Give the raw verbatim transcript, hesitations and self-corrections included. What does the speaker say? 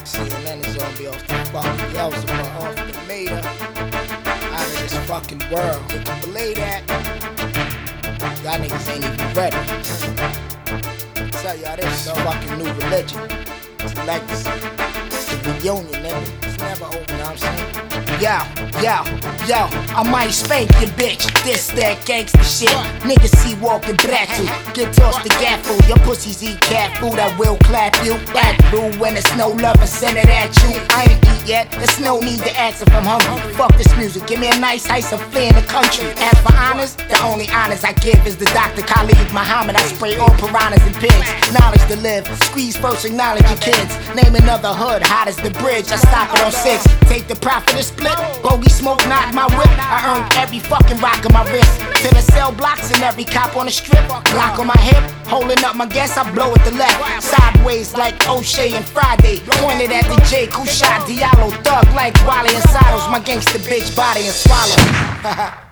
C N N is gonna be off the fucking Yelzabub, off the Mater, out of this fucking world. You can believe that? Y'all niggas ain't even ready. I tell y'all this is a fucking new religion. It's a legacy. It's the reunion, nigga. It's never over, you know what I'm saying? Yo, yo, yo, I might spank your bitch. This, that gangsta shit. Niggas see walking back to. Get tossed to cat food. Your pussies eat cat food. I will clap you. Act rude when it's no love and send it at you. I ain't eat yet. There's no need to ask if I'm hungry. Fuck this music. Give me a nice ice of flair in the country. As for honors, the only honors I give is the Doctor Khalid Muhammad. I spray all piranhas and pigs. Knowledge to live. Squeeze first, acknowledge your kids. Name another hood, hot as the bridge. I stop it on six. Take the profit and split. Bogey smoke, not my whip. I earned every fucking rock on my wrist. To the cell blocks and every cop on the strip. Block on my hip, holding up my gas, I blow at the left. Sideways like O'Shea and Friday. Pointed at the J, who shot Diallo. Thug like Wally and Saddles. My gangster bitch body and swallow.